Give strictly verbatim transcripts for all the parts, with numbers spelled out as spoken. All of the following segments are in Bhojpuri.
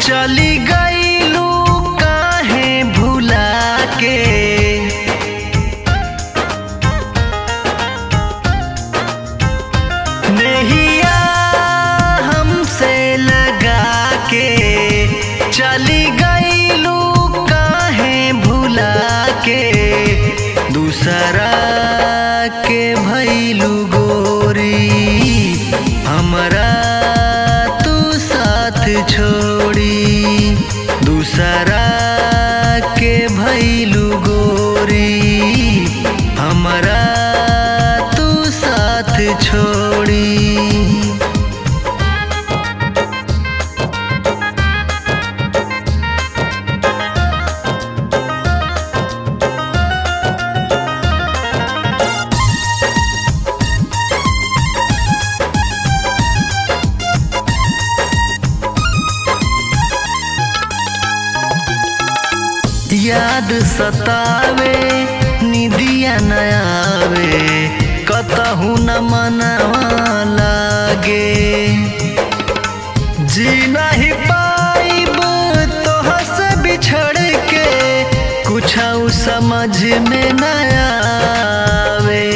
चली गईलू काहे भुला के। नैया हमसे लगा के चली गईलू काहे भुला के। दूसरा के भइलू गोरी हमरा तू साथ छोड़ी। दूसरा के भइलू गोरी हमरा तू साथ छोड़ी। याद सतावे निदिया न आवे कतहु न मनवा लागे। जी नहीं पाइब तोह से बिछड़ के कुछ समझ में न आवे।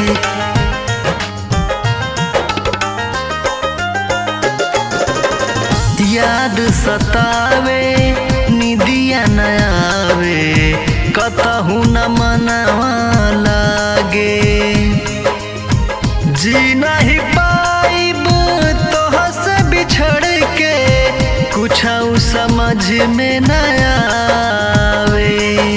याद सतावे निदिया न आवे कतहु न मनवा लागे। जी नहीं पाइब तोह से बिछड़ के कुछ समझ में न आवे।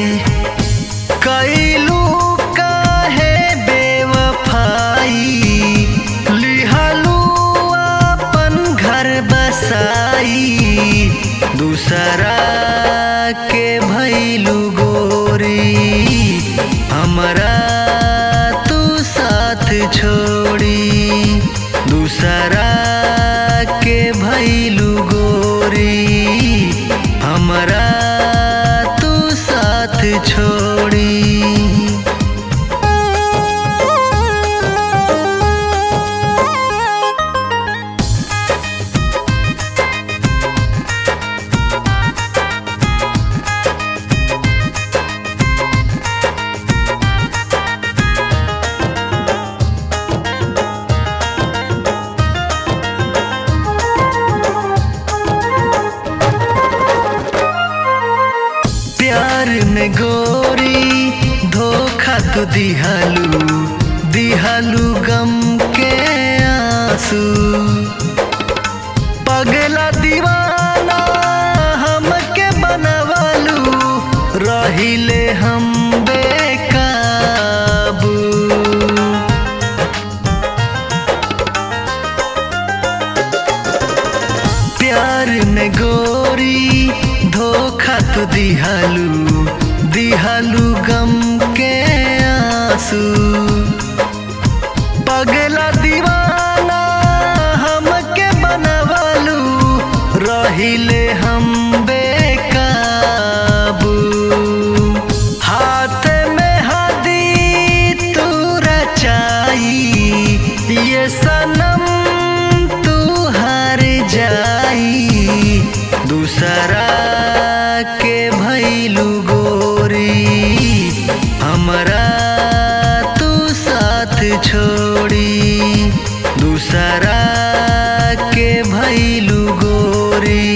कैलू काहे बेवफाई लिहलू अपन घर बसाई। दूसरा के भइलू गोरी हमरा तू साथ छोड़ी। दूसरा के भइलू गोरी हमरा तू साथ छोड़ी। प्यार में गोरी धोखा तो दिहलू दिहलू गम के आंसू। पगला दीवाना हमके बनवलू रहिले हम बेकाबू। प्यार में गोरी धोखा तो दिहलू दिहलू गम के आंसू। पगला दीवाना हमके बनवलू रहिले हम बेकाबू। हाथ में हदी तू रचाई ये सनम तू हार जाई। दूसरा के भइलू गोरी हमरा तू साथ छोड़ी। दूसरा के भइलू गोरी